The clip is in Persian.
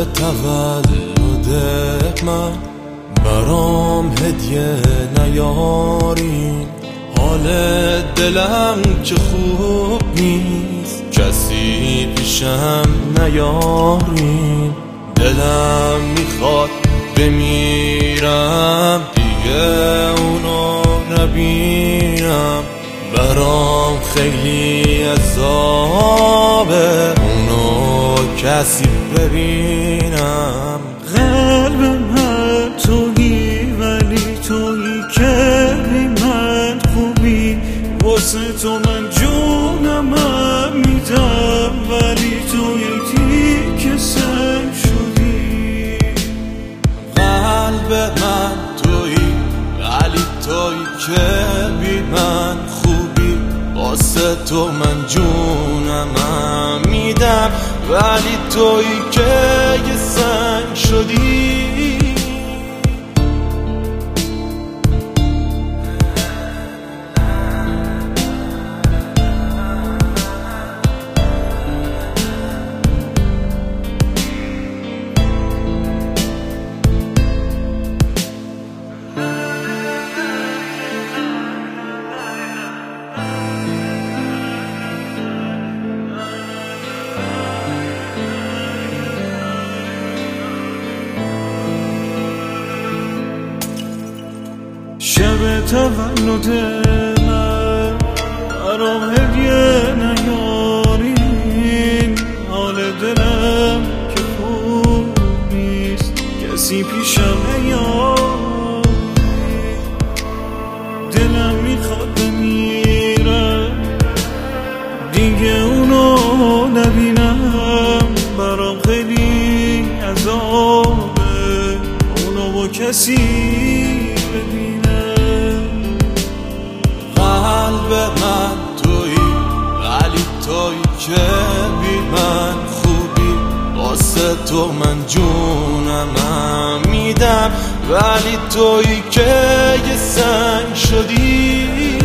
تولد من برام هدیه نیارین، حال دلم که خوب نیست، کسی پیشم نیارین. دلم میخواد بمیرم دیگه اونو نبینم، برام خیلی عذابه اونو کسی ببینم. قلب من تویی ولی تویی که بی من خوبی، واسه تو من جونمم میدم ولی تویی که سنگ شدی. قلب من تویی ولی تویی که بی من خوبی، واسه تو من جونمم میدم ولی تویی که یه سنگ شدی. شب تولد من برام هدیه نیارین، حال دلم که خوب نیست، کسی پیشم نیارین. دلم میخواد بمیرم دیگه اونو نبینم، برام خیلی عذابه اونو با کسی ببینم. قلب من تویی ولی تویی که بی من خوبی، واسه تو من جونمم میدم ولی تویی که یه سنگ شدی.